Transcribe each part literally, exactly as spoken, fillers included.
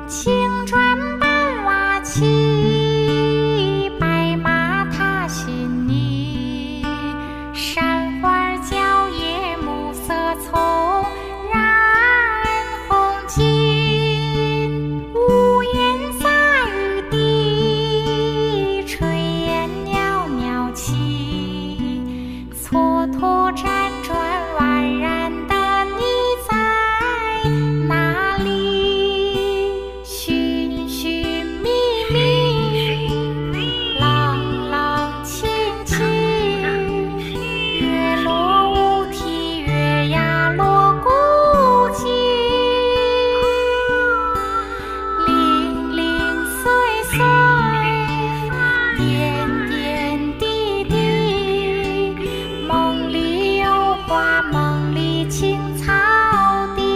青砖板瓦砌，白马踏新泥。山花蕉叶暮色葱，染红巾。屋檐洒雨滴，炊烟袅袅起。蹉跎辗转宛然的你在哪里？寻寻觅觅，冷冷清清。月落乌啼，月牙落孤井。零零碎碎，点点滴滴。梦里有花，梦里青草地。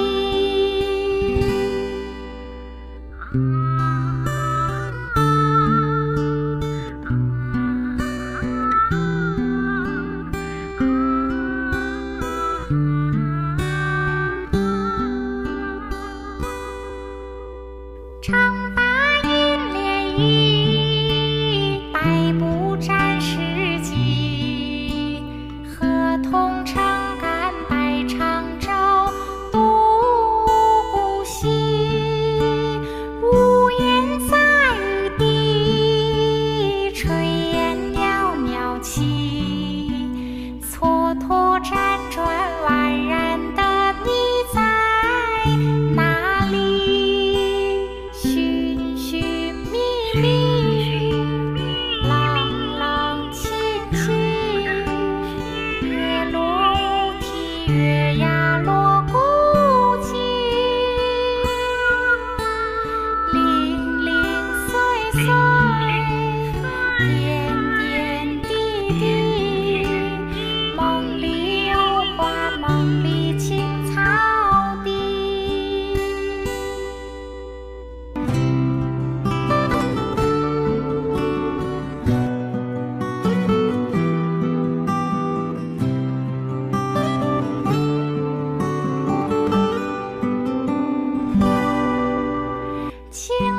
长发银莲衣，百步展世纪。河童撑杆摆长舟，渡古稀。屋檐洒雨滴，炊烟袅袅起。蹉跎辗转宛然的你在哪里？寻寻觅觅，冷冷清清。月落乌啼，月牙落孤井。零零碎碎，点点滴滴。梦里有花，梦里青草地。青